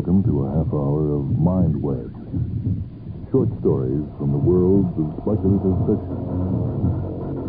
welcome to a half hour of Mind Web. Short stories from the worlds of speculative fiction.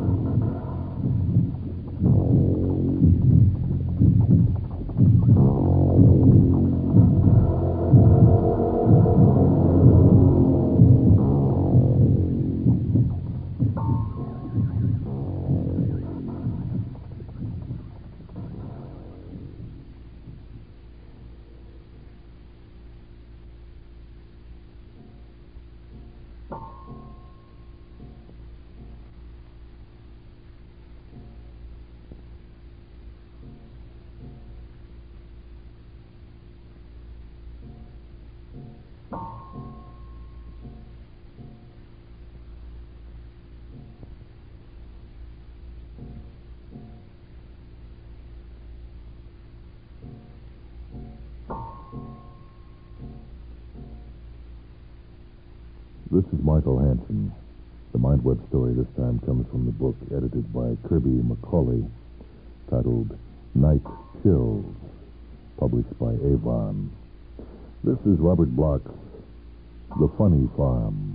This is Michael Hansen. The Mind Web story this time comes from the book edited by Kirby McCauley, titled Night Chills, published by Avon. This is Robert Bloch's The Funny Farm.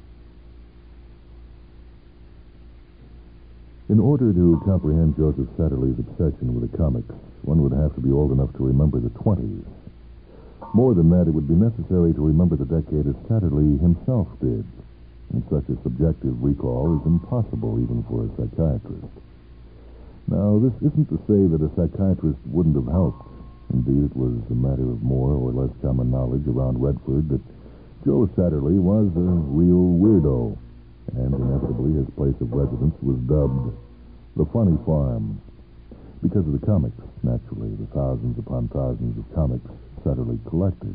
In order to comprehend Joseph Satterley's obsession with the comics, one would have to be old enough to remember the 20s. More than that, it would be necessary to remember the decade as Satterley himself did, and such a subjective recall is impossible even for a psychiatrist. Now, this isn't to say that a psychiatrist wouldn't have helped. Indeed, it was a matter of more or less common knowledge around Redford that Joe Satterley was a real weirdo, and inevitably his place of residence was dubbed the Funny Farm. Because of the comics, naturally, the thousands upon thousands of comics Satterley collected.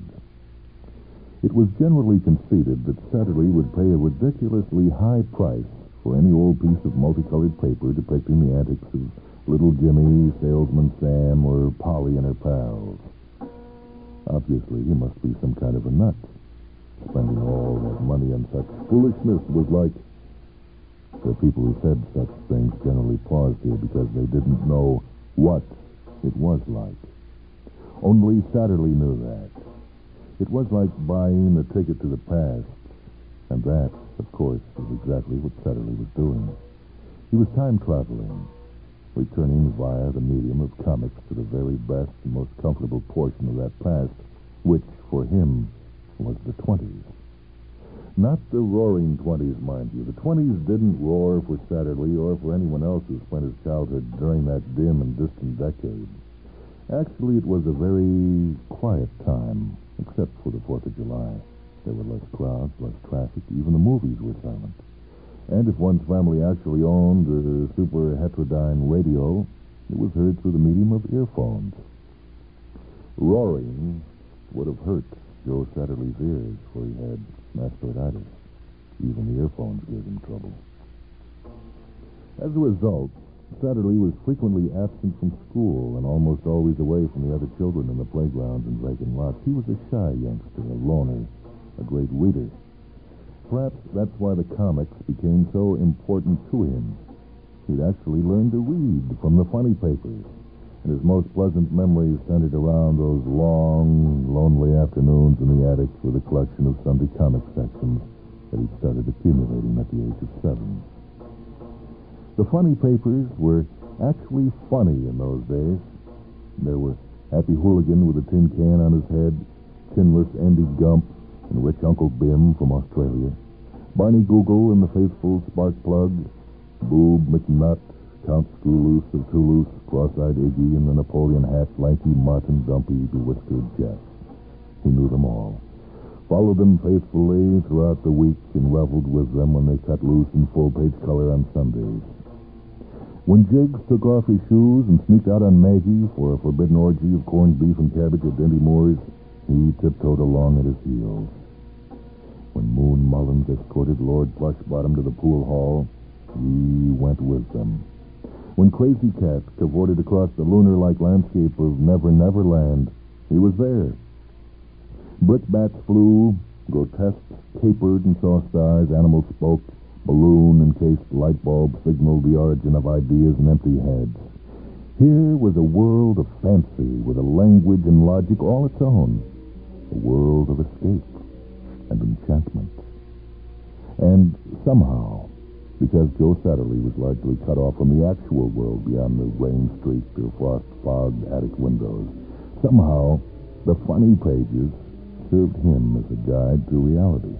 It was generally conceded that Satterley would pay a ridiculously high price for any old piece of multicolored paper depicting the antics of Little Jimmy, Salesman Sam, or Polly and her pals. Obviously, he must be some kind of a nut. Spending all that money on such foolishness was like... The people who said such things generally paused here because they didn't know what it was like. Only Satterley knew that. It was like buying a ticket to the past. And that, of course, was exactly what Satterley was doing. He was time traveling, returning via the medium of comics to the very best and most comfortable portion of that past, which, for him, was the 20s. Not the roaring 20s, mind you. The 20s didn't roar for Satterley or for anyone else who spent his childhood during that dim and distant decade. Actually, it was a very quiet time, except for the 4th of July. There were less crowds, less traffic. Even the movies were silent. And if one's family actually owned a super heterodyne radio, it was heard through the medium of earphones. Roaring would have hurt Joe Satterley's ears, for he had mastoiditis. Even the earphones gave him trouble. As a result, Satterley was frequently absent from school and almost always away from the other children in the playgrounds and vacant lots. He was a shy youngster, a loner, a great reader. Perhaps that's why the comics became so important to him. He'd actually learned to read from the funny papers, and his most pleasant memories centered around those long, lonely afternoons in the attic with a collection of Sunday comic sections that he'd started accumulating at the age of 7. The funny papers were actually funny in those days. There were Happy Hooligan with a tin can on his head, Chinless Andy Gump, and Rich Uncle Bim from Australia, Barney Google and the faithful Sparkplug, Boob McNutt, Count Screwloose of Toulouse, Cross-Eyed Iggy, and the Napoleon hat, lanky Martin Dumpy, bewhiskered Jeff. He knew them all, followed them faithfully throughout the week, and reveled with them when they cut loose in full-page color on Sundays. When Jiggs took off his shoes and sneaked out on Maggie for a forbidden orgy of corned beef and cabbage at Dinty Moore's, he tiptoed along at his heels. When Moon Mullins escorted Lord Plushbottom to the pool hall, he went with them. When Crazy Cat cavorted across the lunar-like landscape of Never Never Land, he was there. Brickbats flew, grotesques capered and saw stars, animals spoke, balloon-encased light bulbs signaled the origin of ideas in empty heads. Here was a world of fancy with a language and logic all its own. a world of escape and enchantment. And somehow, because Joe Satterley was largely cut off from the actual world beyond the rain-streaked or frost-fogged attic windows, somehow the funny pages served him as a guide to reality.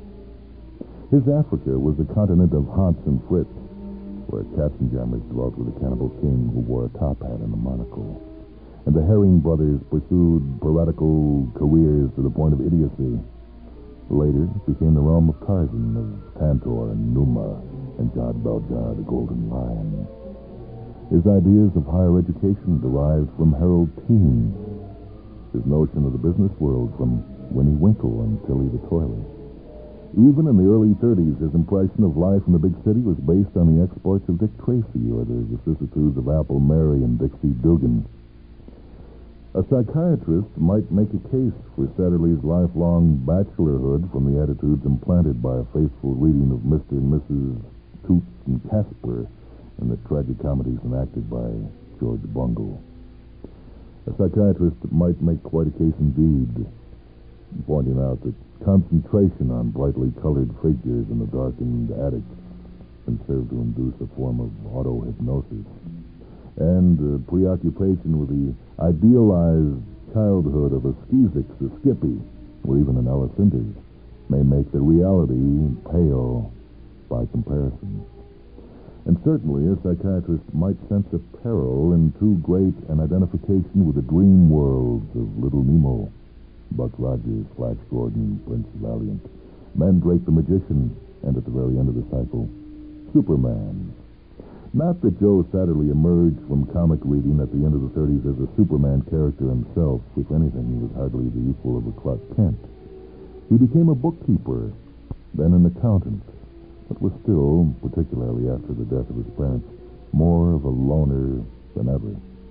His Africa was the continent of Hans and Fritz, where Katzenjammers dwelt with a cannibal king who wore a top hat and a monocle. And the Herring brothers pursued piratical careers to the point of idiocy. Later, it became the realm of Tarzan, of Tantor and Numa, and Jad Beljar, the Golden Lion. His ideas of higher education derived from Harold Teen. His notion of the business world from Winnie Winkle and Tilly the Toiler. Even in the early 30s, his impression of life in the big city was based on the exploits of Dick Tracy or the vicissitudes of Apple Mary and Dixie Dugan. A psychiatrist might make a case for Satterley's lifelong bachelorhood from the attitudes implanted by a faithful reading of Mr. and Mrs. Toots and Casper and the tragicomedies enacted by George Bungle. A psychiatrist might make quite a case indeed, pointing out that concentration on brightly colored figures in the darkened attic can serve to induce a form of auto-hypnosis. And preoccupation with the idealized childhood of a Skeezix, a Skippy, or even an Ella Cinders may make the reality pale by comparison. And certainly a psychiatrist might sense a peril in too great an identification with the dream worlds of Little Nemo, Buck Rogers, Flash Gordon, Prince Valiant, Mandrake the Magician, and at the very end of the cycle, Superman. Not that Joe Satterley emerged from comic reading at the end of the 30s as a Superman character himself. If anything, he was hardly the equal of a Clark Kent. He became a bookkeeper, then an accountant, but was still, particularly after the death of his parents, more of a loner than ever.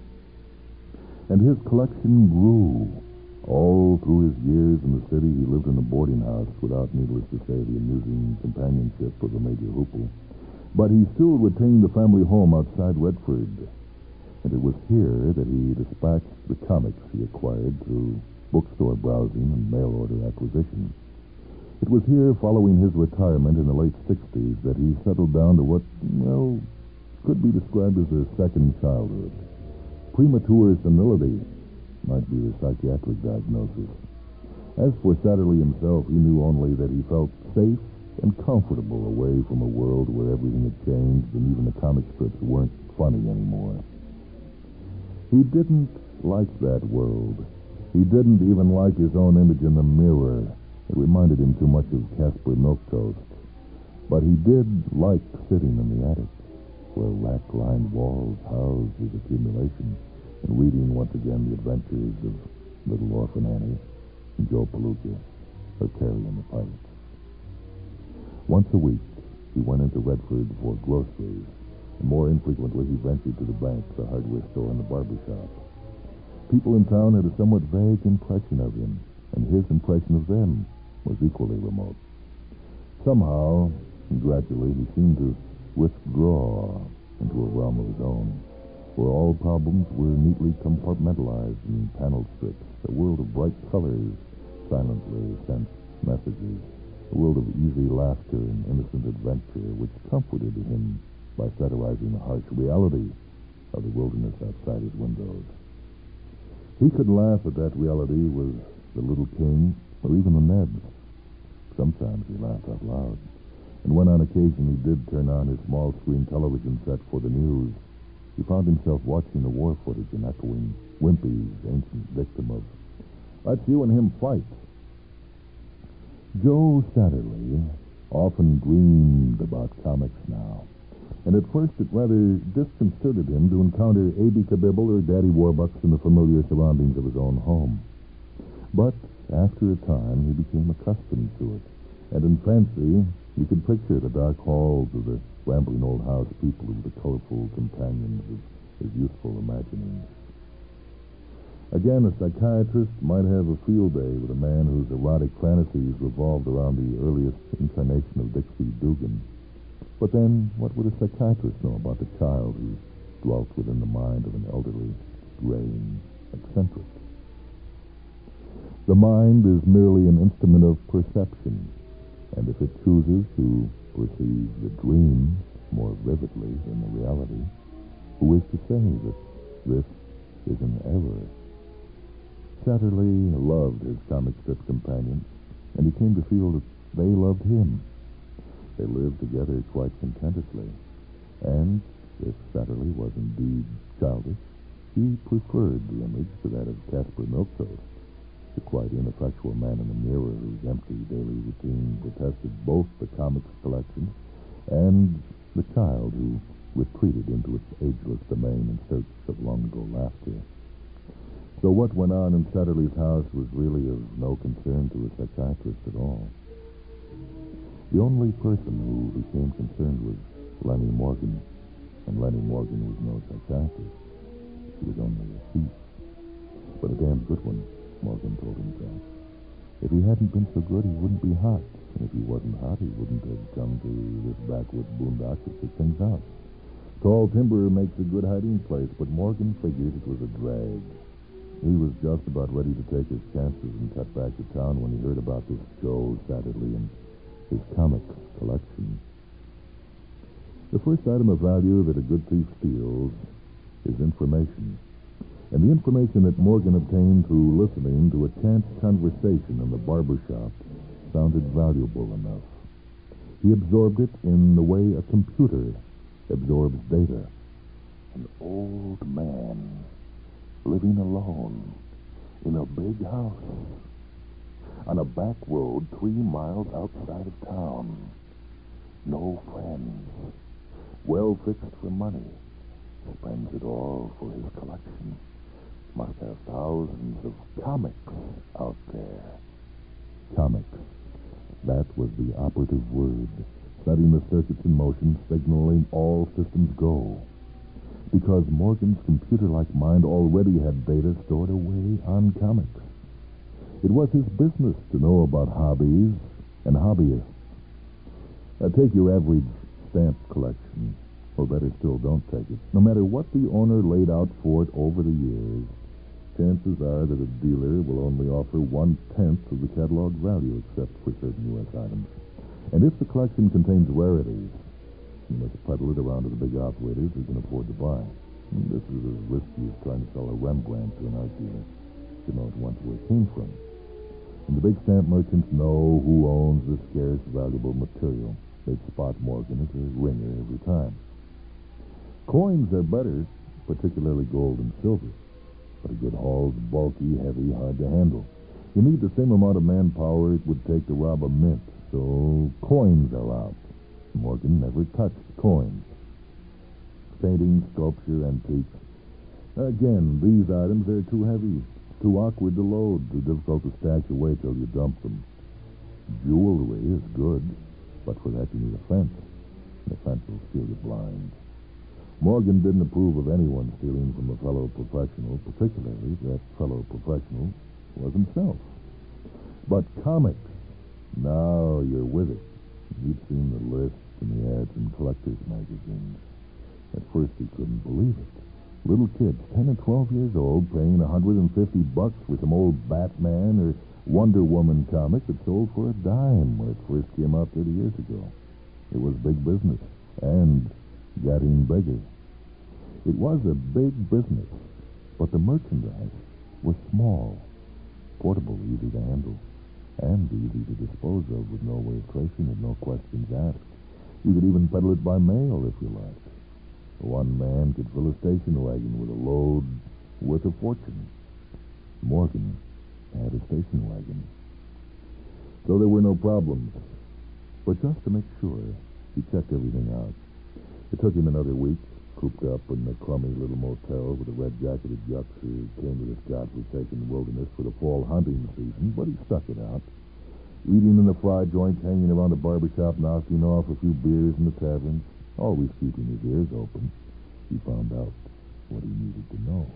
And his collection grew. All through his years in the city, he lived in a boarding house without, needless to say, the amusing companionship of the Major Hoople. But he still retained the family home outside Redford. And it was here that he dispatched the comics he acquired through bookstore browsing and mail-order acquisition. It was here, following his retirement in the late 60s, that he settled down to what, well, could be described as a second childhood. Premature senility might be the psychiatric diagnosis. As for Satterley himself, he knew only that he felt safe and comfortable away from a world where everything had changed and even the comic strips weren't funny anymore. He didn't like that world. He didn't even like his own image in the mirror. It reminded him too much of Casper Milquetoast. But he did like sitting in the attic, where rack-lined walls housed his accumulation, and reading once again the adventures of Little Orphan Annie and Joe Palooka, or Terry and the Pirates. Once a week, he went into Redford for groceries, and more infrequently he ventured to the bank, the hardware store, and the barber shop. People in town had a somewhat vague impression of him, and his impression of them was equally remote. Somehow, and gradually, he seemed to withdraw into a realm of his own, where all problems were neatly compartmentalized in paneled strips, a world of bright colors, silently sent messages, a world of easy laughter and innocent adventure, which comforted him by satirizing the harsh reality of the wilderness outside his windows. He could laugh at that reality with the Little King or even the Nebs. Sometimes he laughed out loud. And when on occasion he did turn on his small-screen television set for the news, he found himself watching the war footage and echoing Wimpy's ancient dictum of, "Let's you and him fight." Joe Satterley often dreamed about comics now, and at first it rather disconcerted him to encounter A.B. Kabibble or Daddy Warbucks in the familiar surroundings of his own home. But after a time, he became accustomed to it, and in fancy, he could picture the dark halls of the rambling old house people who were the colorful companions of his youthful imaginings. Again, a psychiatrist might have a field day with a man whose erotic fantasies revolved around the earliest incarnation of Dixie Dugan. But then, what would a psychiatrist know about the child who dwelt within the mind of an elderly, graying eccentric? The mind is merely an instrument of perception, and if it chooses to perceive the dream more vividly than the reality, who is to say that this is an error? Satterlee loved his comic strip companions, and he came to feel that they loved him. They lived together quite contentedly, and if Satterlee was indeed childish, he preferred the image to that of Casper Milquetoast, the quite ineffectual man in the mirror whose empty daily routine protested both the comics collection and the child who retreated into its ageless domain in search of long-ago laughter. So what went on in Satterlee's house was really of no concern to a psychiatrist at all. The only person who became concerned was Lenny Morgan, and Lenny Morgan was no psychiatrist. He was only a thief. But a damn good one, Morgan told himself. If he hadn't been so good, he wouldn't be hot. And if he wasn't hot, he wouldn't have come to this backwoods boondock to pick things out. Tall timber makes a good hiding place, but Morgan figured it was a drag. He was just about ready to take his chances and cut back to town when he heard about this Joe Satterlee and his comic collection. The first item of value that a good thief steals is information. And the information that Morgan obtained through listening to a chance conversation in the barber shop sounded valuable enough. He absorbed it in the way a computer absorbs data. An old man living alone in a big house on a back road 3 miles outside of town. No friends. Well fixed for money. Spends it all for his collection. Must have thousands of comics out there. Comics. That was the operative word, setting the circuits in motion, signaling all systems go. Because Morgan's computer-like mind already had data stored away on comics. It was his business to know about hobbies and hobbyists. Take your average stamp collection, or better still, don't take it. No matter what the owner laid out for it over the years, chances are that a dealer will only offer 1/10 of the catalog value, except for certain U.S. items. And if the collection contains rarities, you must peddle it around to the big operators who can afford to buy. And this is as risky as trying to sell a Rembrandt to an art dealer. You know at once where it came from. And the big stamp merchants know who owns the scarce, valuable material. They'd spot Morgan as a ringer every time. Coins are better, particularly gold and silver. But a good haul's bulky, heavy, hard to handle. You need the same amount of manpower it would take to rob a mint, so coins are out. Morgan never touched coins. Painting, sculpture, antiques. Again, these items are too heavy, too awkward to load, too difficult to stash away till you dump them. Jewelry is good, but for that you need a fence. And a fence will steal you blind. Morgan didn't approve of anyone stealing from a fellow professional, particularly that fellow professional was himself. But comics, now you're with it. He'd seen the lists and the ads in collectors' magazines. At first he couldn't believe it. Little kids, 10 and 12 years old, paying $150 for some old Batman or Wonder Woman comic that sold for a dime when it first came out 30 years ago. It was big business, and getting bigger. It was a big business, but the merchandise was small, portable, easy to handle, and easy to dispose of with no way of tracing it, no questions asked. You could even peddle it by mail if you liked. One man could fill a station wagon with a load worth a fortune. Morgan had a station wagon. So there were no problems. But just to make sure, he checked everything out. It took him another week, cooped up in the crummy little motel with a red-jacketed yucks who came to this godforsaken wilderness for the fall hunting season, but he stuck it out. Eating in the fry joints, hanging around the barbershop, knocking off a few beers in the taverns, always keeping his ears open. He found out what he needed to know.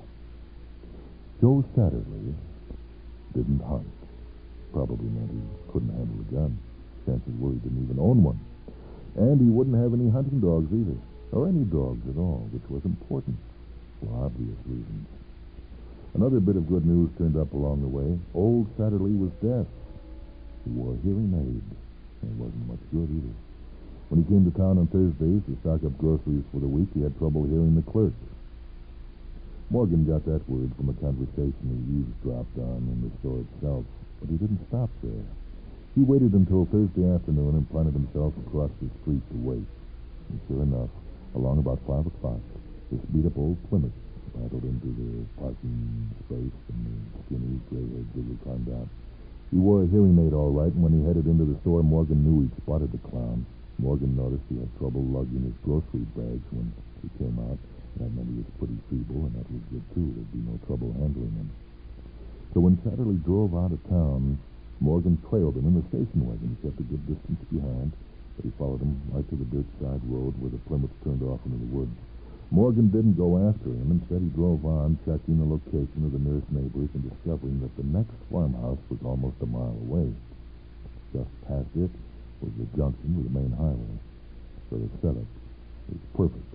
Joe Satterlee didn't hunt. Probably meant he couldn't handle a gun. Chances were he didn't even own one. And he wouldn't have any hunting dogs either, or any dogs at all, which was important for obvious reasons. Another bit of good news turned up along the way. Old Satterley was deaf. He wore a hearing aid. It wasn't much good either. When he came to town on Thursdays to stock up groceries for the week, he had trouble hearing the clerk. Morgan got that word from a conversation he eavesdropped on in the store itself, but he didn't stop there. He waited until Thursday afternoon and planted himself across the street to wait. And sure enough, along about 5 o'clock, this beat-up old Plymouth paddled into the parking space, and the skinny, gray-haired digger climbed out. He wore a hearing aid all right, and when he headed into the store, Morgan knew he'd spotted the clown. Morgan noticed he had trouble lugging his grocery bags when he came out. That meant he was pretty feeble, and that was good, too. There'd be no trouble handling him. So when Satterley drove out of town, Morgan trailed him in the station wagon. He kept a good distance behind, but he followed him right to the dirt side road where the Plymouth turned off into the woods. Morgan didn't go after him. Instead, he drove on, checking the location of the nearest neighbors and discovering that the next farmhouse was almost a mile away. Just past it was the junction with the main highway. So the setup was perfect.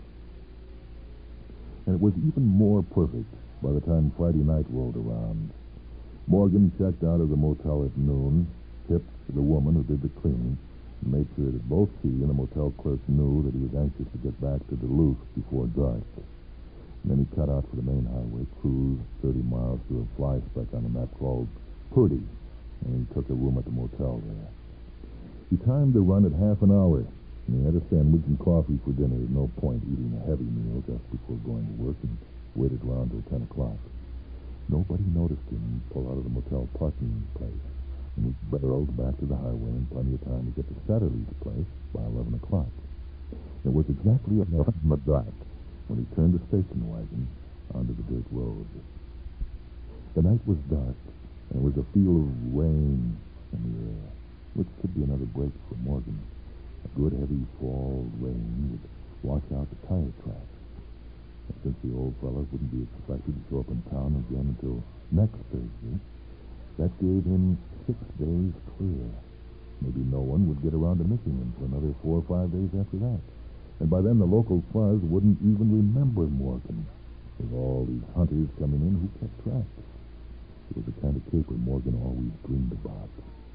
And it was even more perfect by the time Friday night rolled around. Morgan checked out of the motel at noon, tipped the woman who did the cleaning, and made sure that both he and the motel clerk knew that he was anxious to get back to Duluth before dark. And then he cut out for the main highway, cruised 30 miles to a fly speck on the map called Purdy, and he took a room at the motel there. He timed the run at half an hour, and he had a sandwich and coffee for dinner. At no point eating a heavy meal just before going to work, and waited around till 10 o'clock. Nobody noticed him pull out of the motel parking place, and he barreled back to the highway in plenty of time to get to Satterley's place by 11 o'clock. It was exactly 11 in the dark when he turned the station wagon onto the dirt road. The night was dark, and there was a feel of rain in the air, which could be another break for Morgan. A good heavy fall rain would wash out the tire tracks. And since the old fellow wouldn't be expected to show up in town again until next Thursday, that gave him 6 days clear. Maybe no one would get around to missing him for another 4 or 5 days after that. And by then the local fuzz wouldn't even remember Morgan. With all these hunters coming in, who kept track? It was the kind of caper Morgan always dreamed about.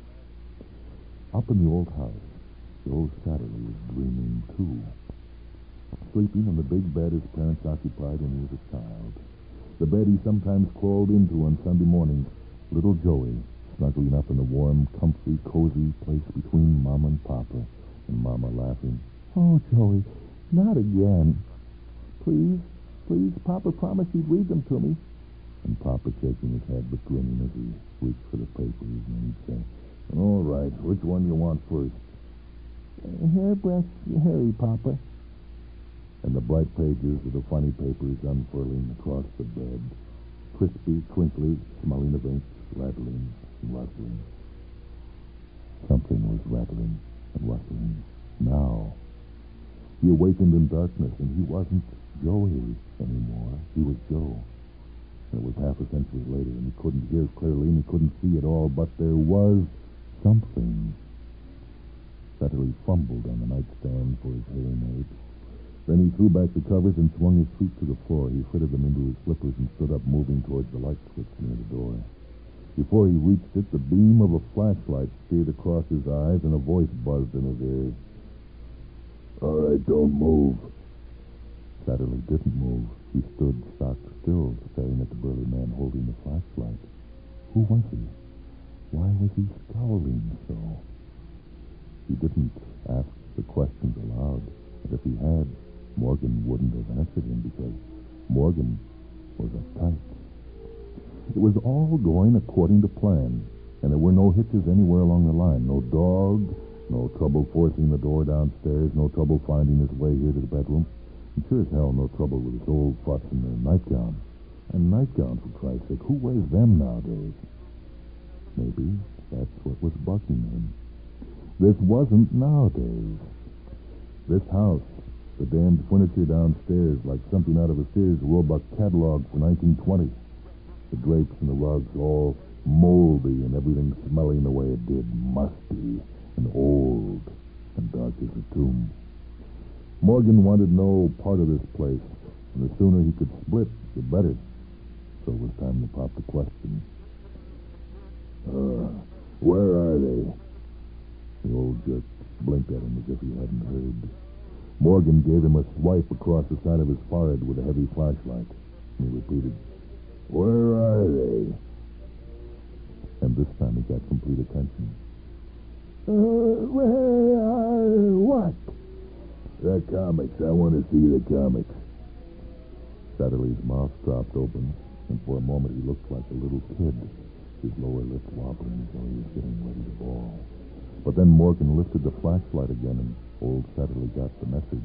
Up in the old house, Joe Satterley was dreaming, too. Sleeping in the big bed his parents occupied when he was a child. The bed he sometimes crawled into on Sunday mornings. Little Joey, snuggling up in the warm, comfy, cozy place between Mama and Papa, and Mama laughing. "Oh, Joey, not again. Please, please, Papa promised he'd read them to me." And Papa shaking his head but grinning as he reached for the papers, and he'd say, "All right, which one you want first?" "Hairbrush Harry, Papa." And the bright pages of the funny papers unfurling across the bed, crispy, crinkly, smelling of ink, rattling and rustling. Something was rattling and rustling now. He awakened in darkness, and he wasn't Joey anymore. He was Joe. And it was half a century later, and he couldn't hear clearly, and he couldn't see at all, but there was something. Satterley fumbled on the nightstand for his hearing aid. Then he threw back the covers and swung his feet to the floor. He fitted them into his slippers and stood up, moving towards the light switch near the door. Before he reached it, the beam of a flashlight steered across his eyes, and a voice buzzed in his ears. "All right, don't move." Satterley didn't move. He stood stock still, staring at the burly man holding the flashlight. Who was he? Why was he scowling so? He didn't ask the questions aloud, and if he had, Morgan wouldn't have answered him because Morgan was uptight. It was all going according to plan, and there were no hitches anywhere along the line. No dog, no trouble forcing the door downstairs, no trouble finding his way here to the bedroom, and sure as hell no trouble with his old fuss and her nightgown. And nightgowns, for Christ's sake, who wears them nowadays? Maybe that's what was bugging him. This wasn't nowadays. This house, the damned furniture downstairs, like something out of a Sears Roebuck catalog for 1920. The drapes and the rugs all moldy and everything smelling the way it did, musty and old and dark as a tomb. Morgan wanted no part of this place, and the sooner he could split, the better. So it was time to pop the question. Where are they? The old jerk blinked at him as if he hadn't heard. Morgan gave him a swipe across the side of his forehead with a heavy flashlight. He repeated, Where are they? And this time he got complete attention. Where are what? The comics. I want to see the comics. Satterley's mouth dropped open, and for a moment he looked like a little kid, his lower lip wobbling as though he was getting ready to bawl. But then Morgan lifted the flashlight again, and old Satterley got the message.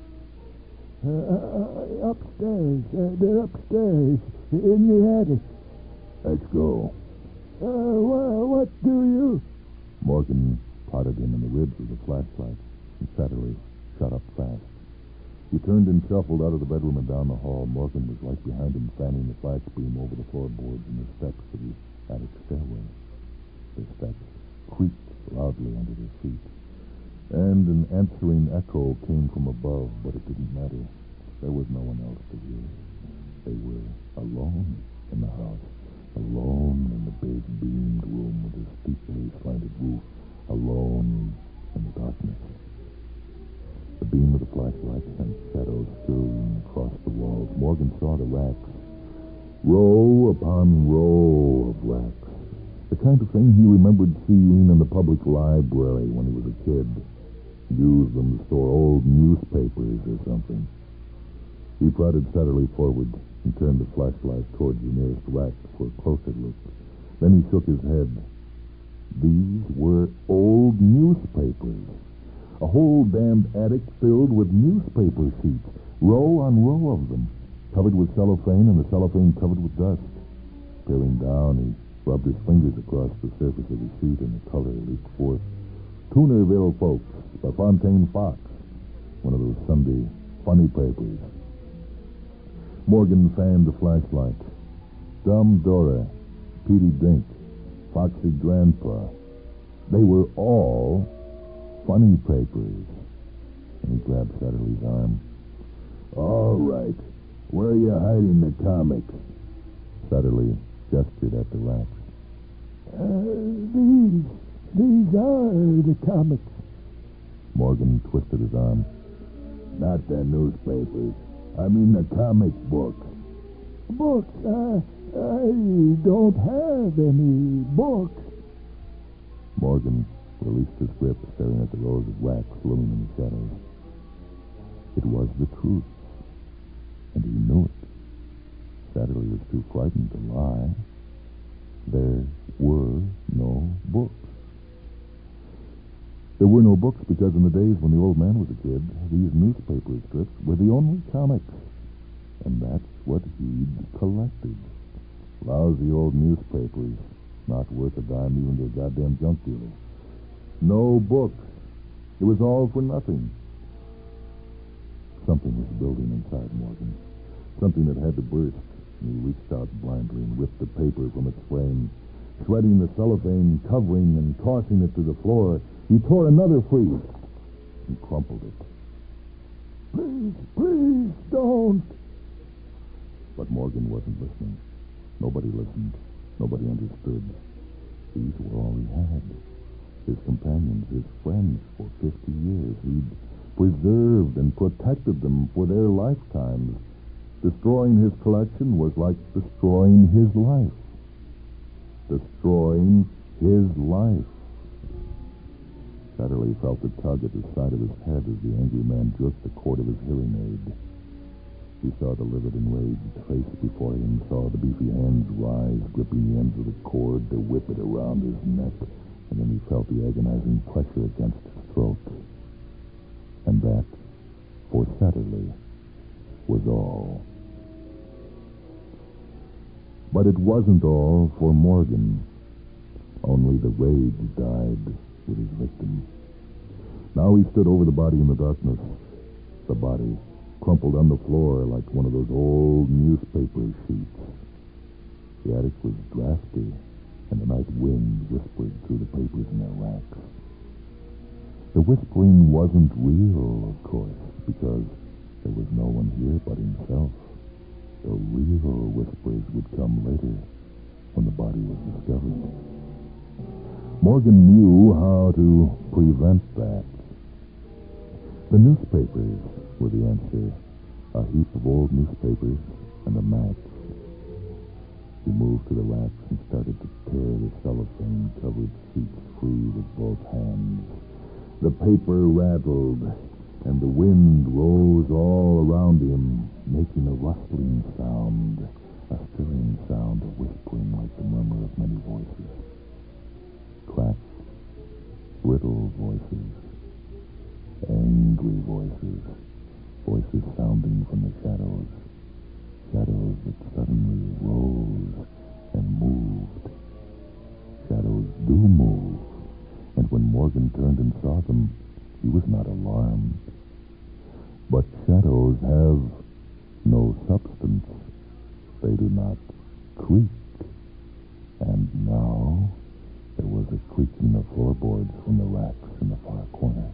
Upstairs. They're upstairs, in the attic. Let's go. What do you... Morgan prodded him in the ribs with the flashlight, and Satterley shut up fast. He turned and shuffled out of the bedroom and down the hall. Morgan was right behind him, fanning the flash beam over the floorboards and the steps of the attic stairway. The steps creaked loudly under their feet, and an answering echo came from above, but it didn't matter. There was no one else to hear. They were alone in the house, alone in the big beamed room with the steeply slanted roof, alone in the darkness. The beam of the flashlight sent shadows scurrying across the walls. Morgan saw the racks, row upon row of racks, the kind of thing he remembered seeing in the public library when he was a kid. Used them to store old newspapers or something. He prodded Satterley forward and turned the flashlight towards the nearest rack for a closer look. Then he shook his head. These were old newspapers. A whole damned attic filled with newspaper sheets, row on row of them, covered with cellophane and the cellophane covered with dust. Peering down, he rubbed his fingers across the surface of the sheet and the color leaked forth. Toonerville Folks by Fontaine Fox, one of those Sunday funny papers. Morgan fanned the flashlight. Dumb Dora, Petey Dink, Foxy Grandpa. They were all funny papers. And he grabbed Satterley's arm. All right. Where are you hiding the comics? Satterley gestured at the racks. These are the comics. Morgan twisted his arm. Not the newspapers. I mean the comic books. Books? I don't have any books. Morgan released his grip, staring at the rows of racks looming in the shadows. It was the truth, and he knew it. Satterley was too frightened to lie. There were no books. There were no books because in the days when the old man was a kid, these newspaper strips were the only comics. And that's what he'd collected. Lousy old newspapers, not worth a dime even to a goddamn junk dealer. No books. It was all for nothing. Something was building inside Morgan. Something that had to burst. And he reached out blindly and ripped the paper from its frame, shredding the cellophane covering and tossing it to the floor. He tore another free and crumpled it. Please don't. But Morgan wasn't listening. Nobody listened. Nobody understood. These were all he had. His companions, his friends for 50 years. He'd preserved and protected them for their lifetimes. Destroying his collection was like destroying his life. Destroying his life. Satterley felt a tug at the side of his head as the angry man jerked the cord of his hearing aid. He saw the livid, enraged face before him, saw the beefy hands rise, gripping the ends of the cord to whip it around his neck, and then he felt the agonizing pressure against his throat. And that, for Satterley, was all. But it wasn't all for Morgan. Only the rage died with his victim. Now he stood over the body in the darkness. The body, crumpled on the floor like one of those old newspaper sheets. The attic was drafty, and the night wind whispered through the papers in their racks. The whispering wasn't real, of course, because there was no one here but himself. The real whispers would would come later, when the body was discovered. Morgan knew how to prevent that. The newspapers were the answer. A heap of old newspapers and a match. He moved to the racks and started to tear the cellophane-covered sheets free with both hands. The paper rattled, and the wind rose all around him, making a rustling sound, a stirring sound of whispering like the murmur of many voices. Cracked, brittle voices, angry voices, voices sounding from the shadows, shadows that suddenly rose and moved. Shadows do move, and when Morgan turned and saw them, he was not alarmed. But shadows have no substance. They do not creak. And now there was a creaking of floorboards from the racks in the far corner.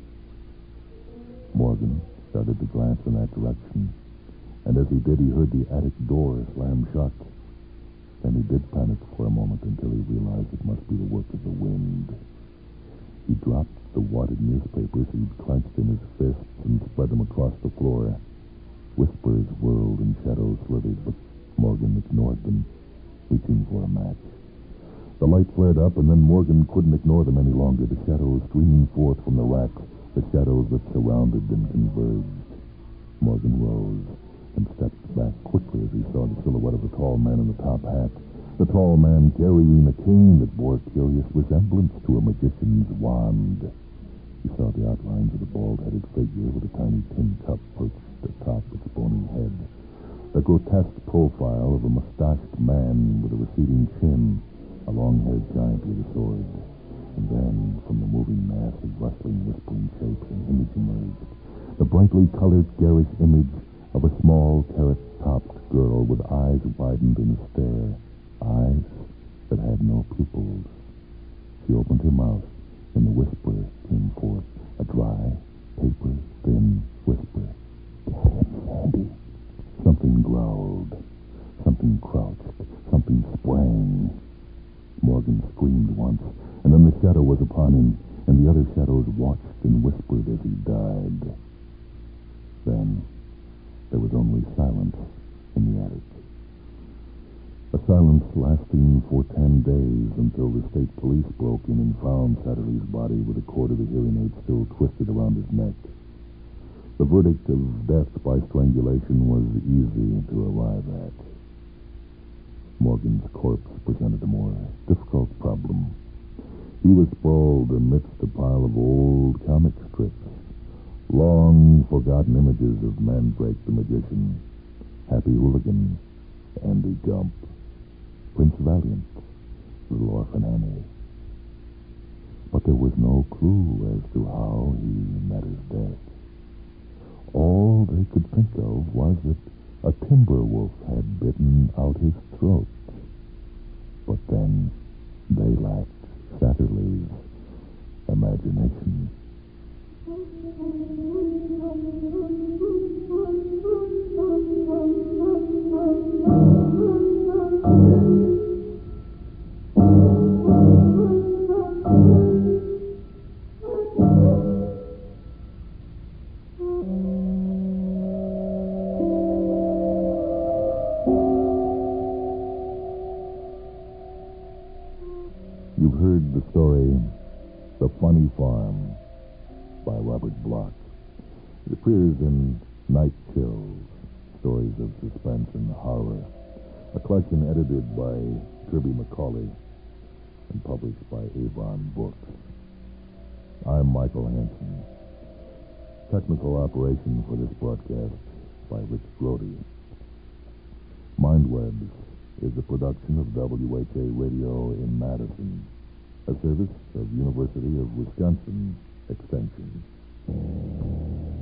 Morgan started to glance in that direction, and as he did, he heard the attic door slam shut. Then he did panic for a moment until he realized it must be the work of the wind. He dropped the wadded newspapers he'd clenched in his fists and spread them across the floor. Whispers whirled and shadows slithered, but Morgan ignored them, reaching for a match. The light flared up, and then Morgan couldn't ignore them any longer. The shadows streaming forth from the racks, the shadows that surrounded and converged. Morgan rose and stepped back quickly as he saw the silhouette of the tall man in the top hat. The tall man carrying a cane that bore curious resemblance to a magician's wand. He saw the outlines of the bald-headed figure with a tiny tin cup perched atop its bony head. The grotesque profile of a mustached man with a receding chin, a long-haired giant with a sword. And then, from the moving mass of rustling, whispering shapes, an image emerged. The brightly colored, garish image of a small, carrot-topped girl with eyes widened in a stare. Eyes that had no pupils. She opened her mouth, and the whisper came forth. A dry, paper-thin whisper. "Get him, Sandy." Something growled. Something crouched. Something sprang. Morgan screamed once, and then the shadow was upon him, and the other shadows watched and whispered as he died. Then there was only silence in the attic. A silence lasting for 10 days until the state police broke in and found Satterlee's body with a cord of the hearing aid still twisted around his neck. The verdict of death by strangulation was easy to arrive at. Morgan's corpse presented a more difficult problem. He was sprawled amidst a pile of old comic strips, long forgotten images of Mandrake the Magician, Happy Hooligan, Andy Gump, Prince Valiant, Little Orphan Annie. But there was no clue as to how he met his death. All they could think of was that a timber wolf had bitten out his throat. But then they lacked Satterlee's imagination. You've heard the story, The Funny Farm, by Robert Bloch. It appears in Night Chills, Stories of Suspense and Horror, a collection edited by Kirby McCauley and published by Avon Books. I'm Michael Hansen. Technical operation for this broadcast by Rich Grody. Mindwebs is a production of WHA Radio in Madison, a service of University of Wisconsin Extension.